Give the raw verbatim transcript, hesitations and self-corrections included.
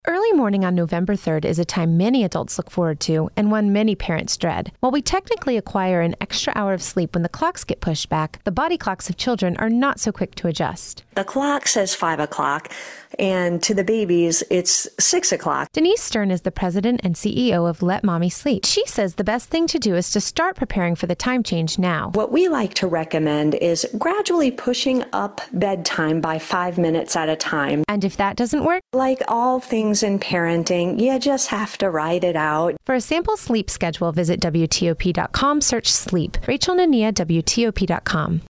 Early morning on November third is a time many adults look forward to and one many parents dread. While we technically acquire an extra hour of sleep when the clocks get pushed back, the body clocks of children are not so quick to adjust. The clock says five o'clock, and to the babies, it's six o'clock. Denise Stern is the president and C E O of Let Mommy Sleep. She says the best thing to do is to start preparing for the time change now. What we like to recommend is gradually pushing up bedtime by five minutes at a time. And if that doesn't work, like all things in parenting, you just have to ride it out. For a sample sleep schedule, visit W T O P dot com, search sleep. Rachel Nania, W T O P dot com.